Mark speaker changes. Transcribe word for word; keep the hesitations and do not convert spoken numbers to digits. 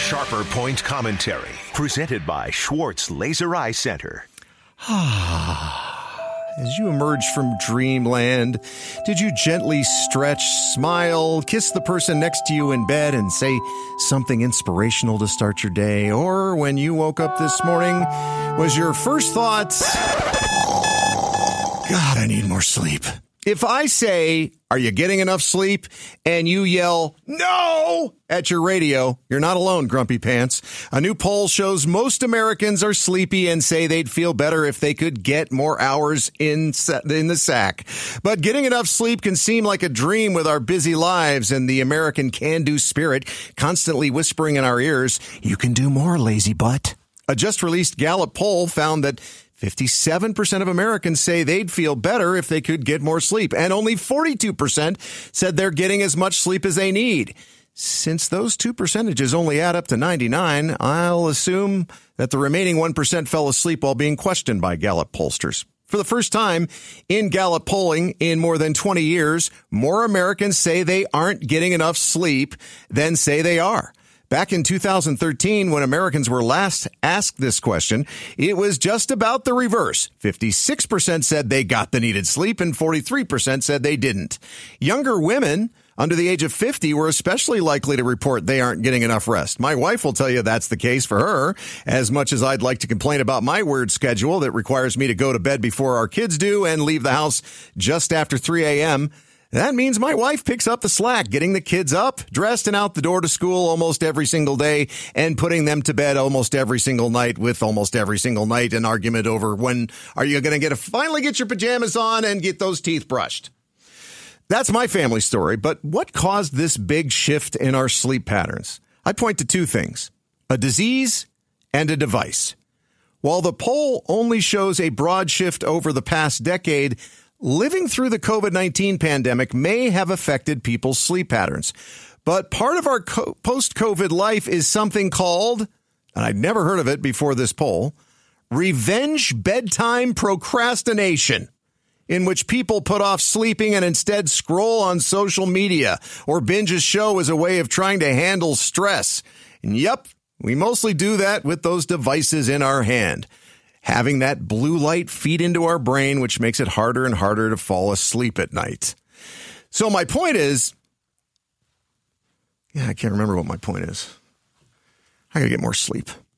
Speaker 1: Sharper Point Commentary, presented by Schwartz Laser Eye Center.
Speaker 2: As you emerge from dreamland, did you gently stretch, smile, kiss the person next to you in bed, and say something inspirational to start your day? Or when you woke up this morning, was your first thought, God, I need more sleep? If I say, are you getting enough sleep? And you yell, no, at your radio, you're not alone, Grumpy Pants. A new poll shows most Americans are sleepy and say they'd feel better if they could get more hours in, in the sack. But getting enough sleep can seem like a dream with our busy lives and the American can-do spirit constantly whispering in our ears, you can do more, lazy butt. A just-released Gallup poll found that fifty-seven percent of Americans say they'd feel better if they could get more sleep, and only forty-two percent said they're getting as much sleep as they need. Since those two percentages only add up to ninety-nine, I'll assume that the remaining one percent fell asleep while being questioned by Gallup pollsters. For the first time in Gallup polling in more than twenty years, more Americans say they aren't getting enough sleep than say they are. Back in two thousand thirteen, when Americans were last asked this question, it was just about the reverse. fifty-six percent said they got the needed sleep and forty-three percent said they didn't. Younger women under the age of fifty were especially likely to report they aren't getting enough rest. My wife will tell you that's the case for her. As much as I'd like to complain about my weird schedule that requires me to go to bed before our kids do and leave the house just after three a.m., that means my wife picks up the slack, getting the kids up, dressed, and out the door to school almost every single day, and putting them to bed almost every single night, with almost every single night an argument over when are you going to get a, finally get your pajamas on and get those teeth brushed. That's my family story, but what caused this big shift in our sleep patterns? I point to two things, a disease and a device. While the poll only shows a broad shift over the past decade, living through the COVID nineteen pandemic may have affected people's sleep patterns. But part of our co- post-COVID life is something called, and I'd never heard of it before this poll, revenge bedtime procrastination, in which people put off sleeping and instead scroll on social media or binge a show as a way of trying to handle stress. And yep, we mostly do that with those devices in our hand, having that blue light feed into our brain, which makes it harder and harder to fall asleep at night. So my point is, yeah, I can't remember what my point is. I got to get more sleep.